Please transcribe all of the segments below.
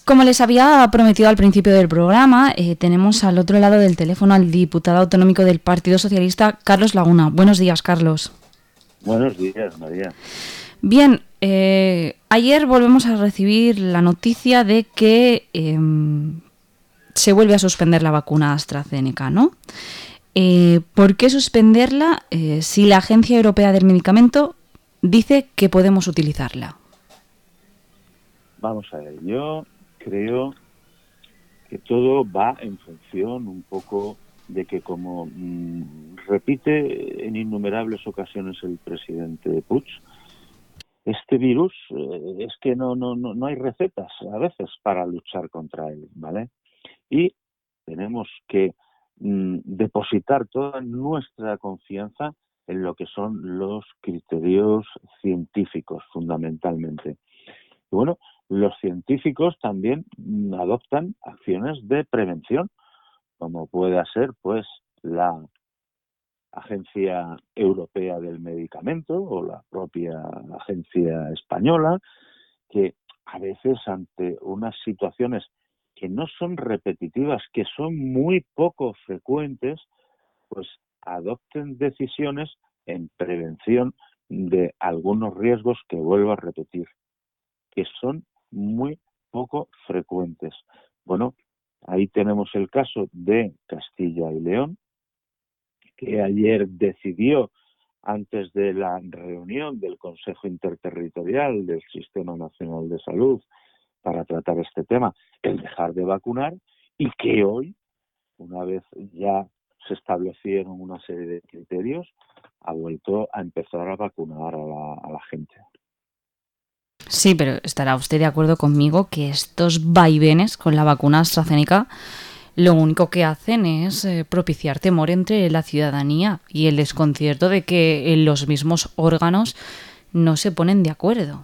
Como les había prometido al principio del programa, tenemos al otro lado del teléfono al diputado autonómico del Partido Socialista, Carlos Laguna. Buenos días, Carlos. Buenos días, María. Bien, ayer volvemos a recibir la noticia de que se vuelve a suspender la vacuna AstraZeneca, ¿no? ¿Por qué suspenderla si la Agencia Europea del Medicamento dice que podemos utilizarla? Vamos a ver, yo creo que todo va en función un poco de que, como repite en innumerables ocasiones el presidente Puig, este virus es que no hay recetas a veces para luchar contra él, ¿vale? Y tenemos que depositar toda nuestra confianza en lo que son los criterios científicos, fundamentalmente. Y bueno, los científicos también adoptan acciones de prevención, como pueda ser, pues, la Agencia Europea del Medicamento o la propia Agencia Española, que a veces ante unas situaciones que no son repetitivas, que son muy poco frecuentes, pues adopten decisiones en prevención de algunos riesgos que vuelvo a repetir, que son muy poco frecuentes. Bueno, ahí tenemos el caso de Castilla y León, que ayer decidió, antes de la reunión del Consejo Interterritorial del Sistema Nacional de Salud para tratar este tema, el dejar de vacunar, y que hoy, una vez ya se establecieron una serie de criterios, ha vuelto a empezar a vacunar a la gente. Sí, pero estará usted de acuerdo conmigo que estos vaivenes con la vacuna AstraZeneca lo único que hacen es propiciar temor entre la ciudadanía y el desconcierto de que los mismos órganos no se ponen de acuerdo.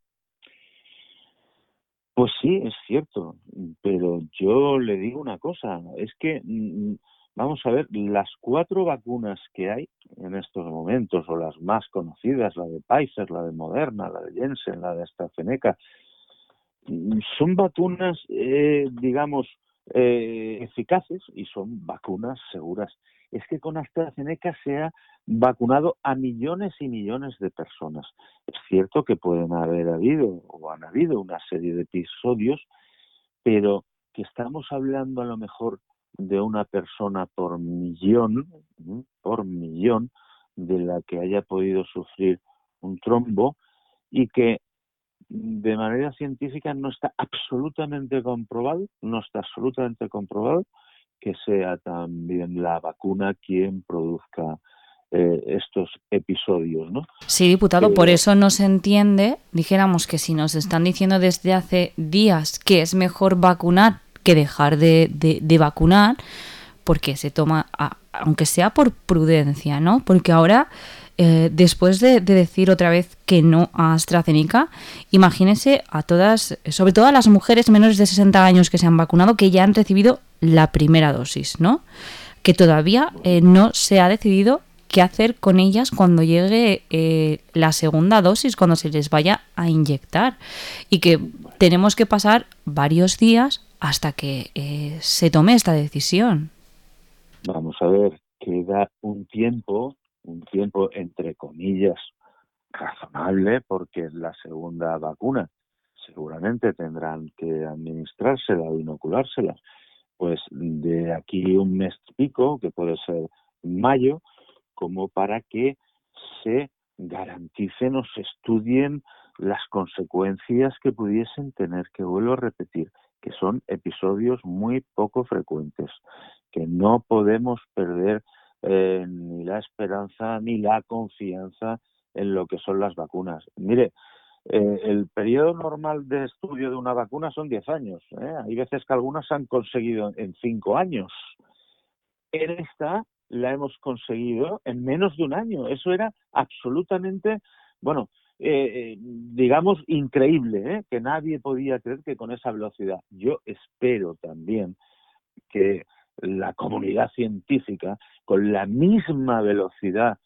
Pues sí, es cierto, pero yo le digo una cosa, es que, vamos a ver, las 4 vacunas que hay en estos momentos, o las más conocidas, la de Pfizer, la de Moderna, la de Janssen, la de AstraZeneca, son vacunas, digamos, eficaces y son vacunas seguras. Es que con AstraZeneca se ha vacunado a millones y millones de personas. Es cierto que pueden haber habido o han habido una serie de episodios, pero que estamos hablando a lo mejor de una persona por millón, de la que haya podido sufrir un trombo, y que de manera científica no está absolutamente comprobado que sea también la vacuna quien produzca estos episodios, ¿no? Sí, diputado, por Pero eso no se entiende, dijéramos que si nos están diciendo desde hace días que es mejor vacunar que dejar de vacunar, porque se toma, aunque sea por prudencia, ¿no? Porque ahora, después de decir otra vez que no a AstraZeneca, imagínense a todas, sobre todo a las mujeres menores de 60 años que se han vacunado, que ya han recibido la primera dosis, ¿no? Que todavía no se ha decidido qué hacer con ellas cuando llegue la segunda dosis, cuando se les vaya a inyectar. Y que tenemos que pasar varios días hasta que se tome esta decisión. vamos a ver, queda un tiempo entre comillas razonable, porque la segunda vacuna seguramente tendrán que administrársela o inoculársela, pues de aquí un mes y pico, que puede ser mayo, como para que se garanticen o se estudien las consecuencias que pudiesen tener, que vuelvo a repetir, que son episodios muy poco frecuentes, que no podemos perder ni la esperanza ni la confianza en lo que son las vacunas. Mire, el periodo normal de estudio de una vacuna son 10 años. Hay veces que algunas se han conseguido en 5 años. En esta la hemos conseguido en menos de un año. Eso era absolutamente, bueno, digamos, increíble, que nadie podía creer que con esa velocidad. Yo espero también que la comunidad científica, con la misma velocidad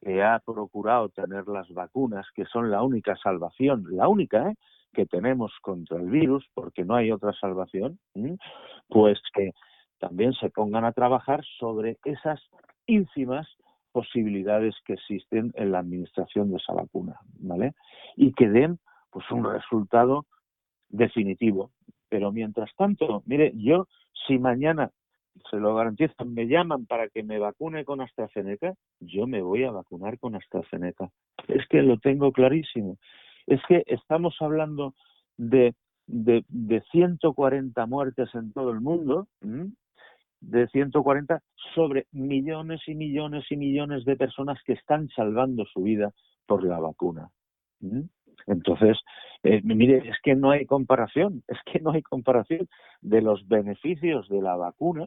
que ha procurado tener las vacunas, que son la única salvación, la única, que tenemos contra el virus, porque no hay otra salvación, pues que también se pongan a trabajar sobre esas ínfimas posibilidades que existen en la administración de esa vacuna, ¿vale? Y que den pues un resultado definitivo. Pero mientras tanto, mire, yo si mañana, se lo garantizo, me llaman para que me vacune con AstraZeneca, yo me voy a vacunar con AstraZeneca. Es que lo tengo clarísimo. Es que estamos hablando de 140 muertes en todo el mundo, de 140 sobre millones y millones y millones de personas que están salvando su vida por la vacuna. Entonces, mire, es que no hay comparación, de los beneficios de la vacuna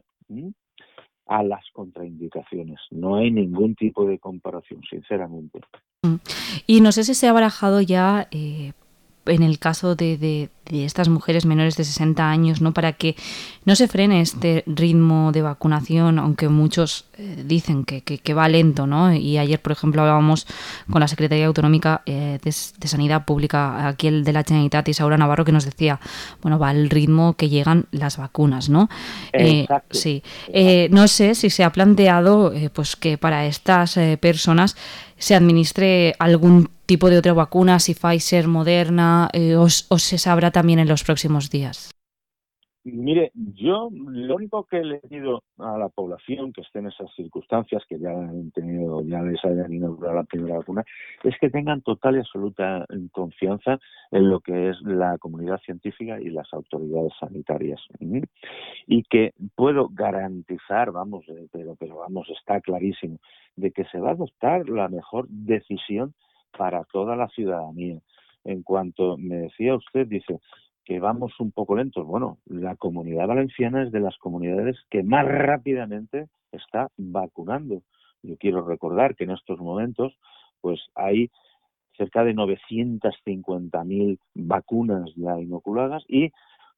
a las contraindicaciones. No hay ningún tipo de comparación, sinceramente. Y no sé si se ha barajado ya en el caso de estas mujeres menores de 60 años, ¿no? Para que no se frene este ritmo de vacunación, aunque muchos dicen que va lento, ¿no? Y ayer, por ejemplo, hablábamos con la Secretaría Autonómica de Sanidad Pública, aquí el de la Generalitat, Isaura Navarro, que nos decía, bueno, va al ritmo que llegan las vacunas, ¿no? Exacto. Sí. No sé si se ha planteado pues que para estas personas se administre algún tipo de otra vacuna, si Pfizer, Moderna, o se sabrá también en los próximos días. Mire, yo lo único que le pido a la población que esté en esas circunstancias, que ya han tenido, ya les hayan inaugurado la primera vacuna, es que tengan total y absoluta confianza en lo que es la comunidad científica y las autoridades sanitarias. Y que puedo garantizar, pero vamos, está clarísimo, de que se va a adoptar la mejor decisión para toda la ciudadanía. En cuanto me decía usted, dice que vamos un poco lentos. Bueno, la Comunidad Valenciana es de las comunidades que más rápidamente está vacunando. Yo quiero recordar que en estos momentos pues hay cerca de 950.000 vacunas ya inoculadas y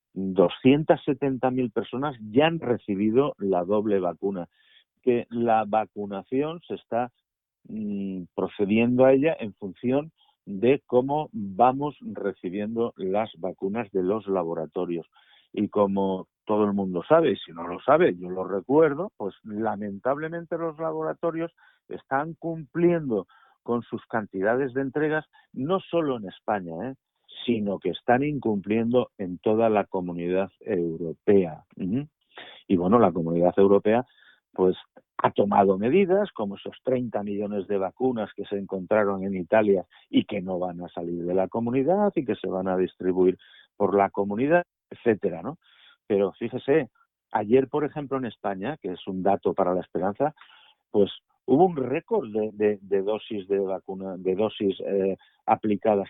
270.000 personas ya han recibido la doble vacuna. Que la vacunación se está procediendo a ella en función de cómo vamos recibiendo las vacunas de los laboratorios. Y como todo el mundo sabe, y si no lo sabe, yo lo recuerdo, pues lamentablemente los laboratorios están cumpliendo con sus cantidades de entregas, no solo en España, sino que están incumpliendo en toda la comunidad europea. Y bueno, la comunidad europea pues ha tomado medidas como esos 30 millones de vacunas que se encontraron en Italia y que no van a salir de la comunidad y que se van a distribuir por la comunidad, etcétera, ¿no? Pero fíjese, ayer, por ejemplo, en España, que es un dato para la esperanza, pues hubo un récord de dosis de vacuna, de dosis aplicadas,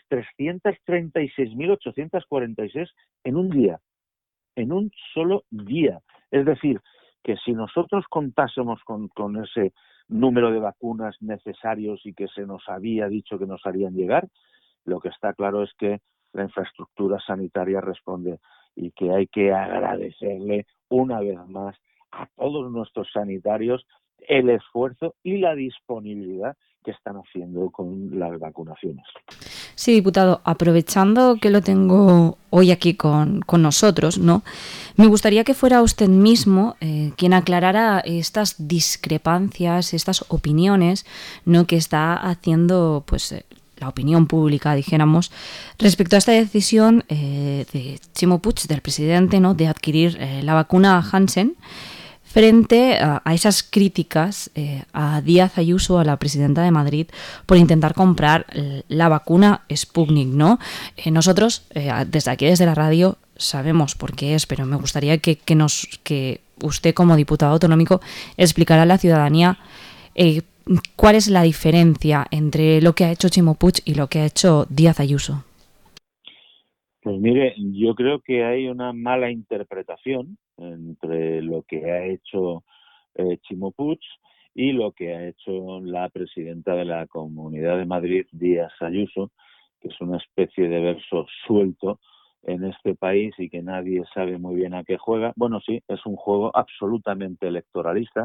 336.846 en un día, en un solo día. Es decir, que si nosotros contásemos con ese número de vacunas necesarios y que se nos había dicho que nos harían llegar, lo que está claro es que la infraestructura sanitaria responde y que hay que agradecerle una vez más a todos nuestros sanitarios el esfuerzo y la disponibilidad que están haciendo con las vacunaciones. Sí, diputado, aprovechando que lo tengo hoy aquí con nosotros, ¿no? Me gustaría que fuera usted mismo quien aclarara estas discrepancias, estas opiniones, ¿no?, que está haciendo pues la opinión pública, dijéramos, respecto a esta decisión de Ximo Puig, del presidente, ¿no?, de adquirir la vacuna Janssen, frente a esas críticas a Díaz Ayuso, a la presidenta de Madrid, por intentar comprar la vacuna Sputnik, ¿no? Nosotros, desde aquí, desde la radio, sabemos por qué es, pero me gustaría que usted, como diputado autonómico, explicara a la ciudadanía cuál es la diferencia entre lo que ha hecho Ximo Puig y lo que ha hecho Díaz Ayuso. Pues mire, yo creo que hay una mala interpretación entre lo que ha hecho Ximo Puig y lo que ha hecho la presidenta de la Comunidad de Madrid, Díaz Ayuso, que es una especie de verso suelto en este país y que nadie sabe muy bien a qué juega. Bueno, sí, es un juego absolutamente electoralista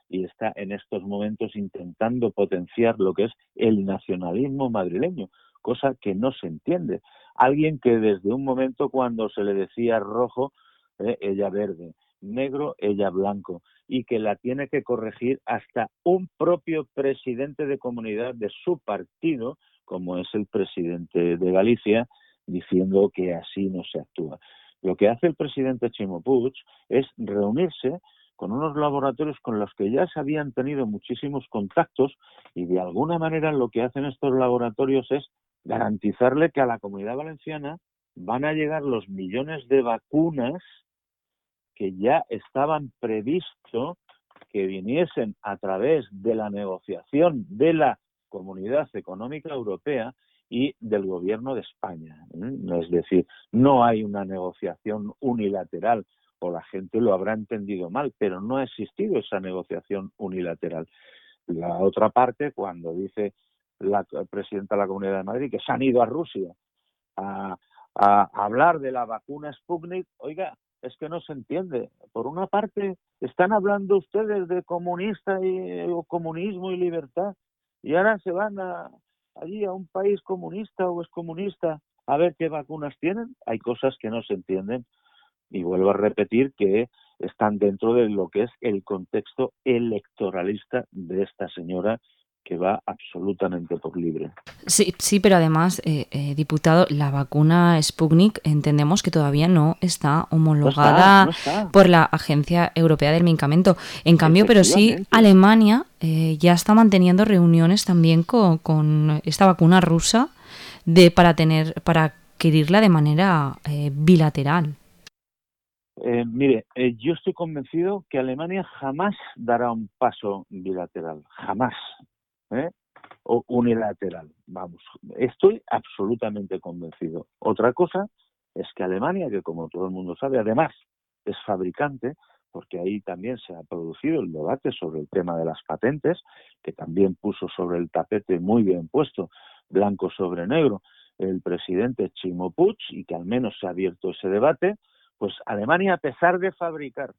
y está en estos momentos intentando potenciar lo que es el nacionalismo madrileño, cosa que no se entiende. Alguien que desde un momento cuando se le decía rojo, ella verde, negro, ella blanco, y que la tiene que corregir hasta un propio presidente de comunidad de su partido, como es el presidente de Galicia, diciendo que así no se actúa. Lo que hace el presidente Chimo Puig es reunirse con unos laboratorios con los que ya se habían tenido muchísimos contactos, y de alguna manera lo que hacen estos laboratorios es garantizarle que a la Comunidad Valenciana van a llegar los millones de vacunas que ya estaban previsto que viniesen a través de la negociación de la Comunidad Económica Europea y del Gobierno de España. Es decir, no hay una negociación unilateral, o la gente lo habrá entendido mal, pero no ha existido esa negociación unilateral. La otra parte, cuando dice la presidenta de la Comunidad de Madrid que se han ido a Rusia a, a hablar de la vacuna Sputnik, oiga, es que no se entiende. Por una parte, están hablando ustedes de o comunismo y libertad, y ahora se van allí a un país comunista o excomunista a ver qué vacunas tienen. Hay cosas que no se entienden, y vuelvo a repetir que están dentro de lo que es el contexto electoralista de esta señora, que va absolutamente por libre. Sí, sí, pero además, diputado, la vacuna Sputnik entendemos que todavía no está homologada No está. por la Agencia Europea del Medicamento. En cambio, pero sí, Alemania ya está manteniendo reuniones también con esta vacuna rusa para adquirirla de manera bilateral. Mire, yo estoy convencido que Alemania jamás dará un paso bilateral, jamás, o unilateral, vamos, estoy absolutamente convencido. Otra cosa es que Alemania, que como todo el mundo sabe, además es fabricante, porque ahí también se ha producido el debate sobre el tema de las patentes, que también puso sobre el tapete muy bien puesto, blanco sobre negro, el presidente Chimo Puig, y que al menos se ha abierto ese debate. Pues Alemania, a pesar de fabricar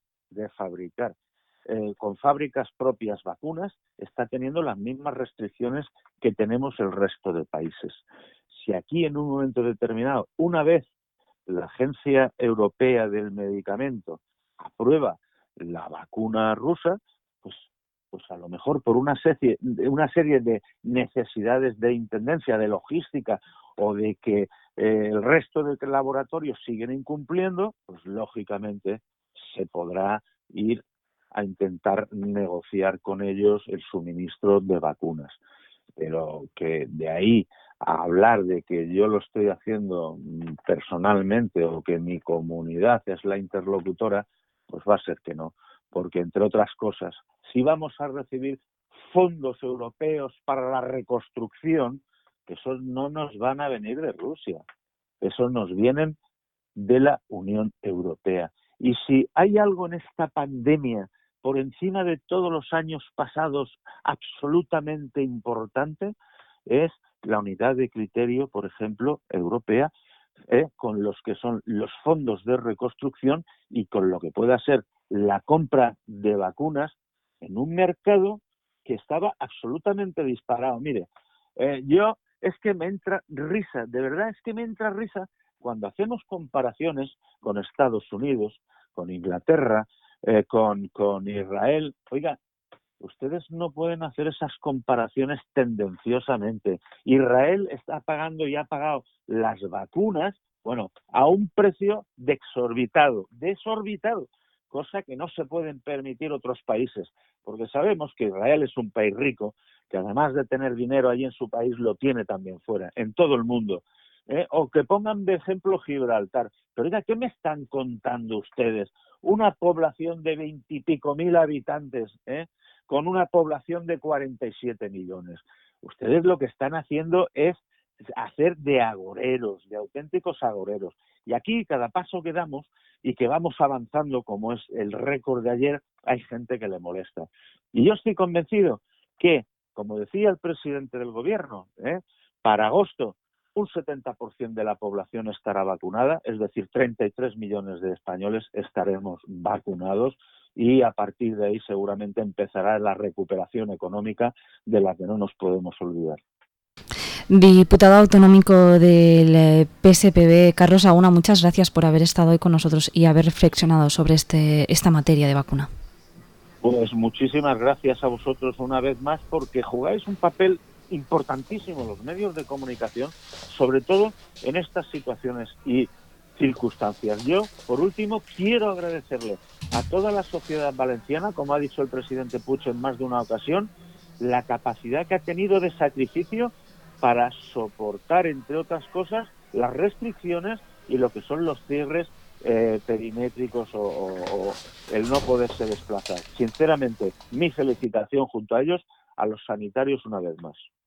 con fábricas propias vacunas, está teniendo las mismas restricciones que tenemos el resto de países. Si aquí en un momento determinado, una vez la Agencia Europea del Medicamento aprueba la vacuna rusa, pues a lo mejor por una serie de necesidades de intendencia, de logística, o de que el resto de laboratorios siguen incumpliendo, pues lógicamente se podrá ir a intentar negociar con ellos el suministro de vacunas. Pero que de ahí a hablar de que yo lo estoy haciendo personalmente o que mi comunidad es la interlocutora, pues va a ser que no. Porque, entre otras cosas, si vamos a recibir fondos europeos para la reconstrucción, que esos no nos van a venir de Rusia, esos nos vienen de la Unión Europea. Y si hay algo en esta pandemia, por encima de todos los años pasados, absolutamente importante, es la unidad de criterio, por ejemplo, europea, con los que son los fondos de reconstrucción y con lo que pueda ser la compra de vacunas en un mercado que estaba absolutamente disparado. Mire, es que me entra risa, de verdad es que me entra risa cuando hacemos comparaciones con Estados Unidos, con Inglaterra, con Israel. Oiga, ustedes no pueden hacer esas comparaciones tendenciosamente. Israel está pagando y ha pagado las vacunas, bueno, a un precio desorbitado, cosa que no se pueden permitir otros países, porque sabemos que Israel es un país rico, que además de tener dinero allí en su país, lo tiene también fuera, en todo el mundo. O que pongan de ejemplo Gibraltar. Pero oiga, ¿qué me están contando ustedes? Una población de 20 y pico mil habitantes, con una población de 47 millones. Ustedes lo que están haciendo es hacer de agoreros, de auténticos agoreros. Y aquí, cada paso que damos y que vamos avanzando, como es el récord de ayer, hay gente que le molesta. Y yo estoy convencido que, como decía el presidente del gobierno, para agosto un 70% de la población estará vacunada, es decir, 33 millones de españoles estaremos vacunados, y a partir de ahí seguramente empezará la recuperación económica de la que no nos podemos olvidar. Diputado autonómico del PSPB, Carlos Aguna, muchas gracias por haber estado hoy con nosotros y haber reflexionado sobre esta materia de vacuna. Pues muchísimas gracias a vosotros una vez más, porque jugáis un papel importantísimo los medios de comunicación, sobre todo en estas situaciones y circunstancias. Yo, por último, quiero agradecerle a toda la sociedad valenciana, como ha dicho el presidente Puig en más de una ocasión, la capacidad que ha tenido de sacrificio para soportar, entre otras cosas, las restricciones y lo que son los cierres perimétricos o el no poderse desplazar. Sinceramente, mi felicitación junto a ellos, a los sanitarios una vez más.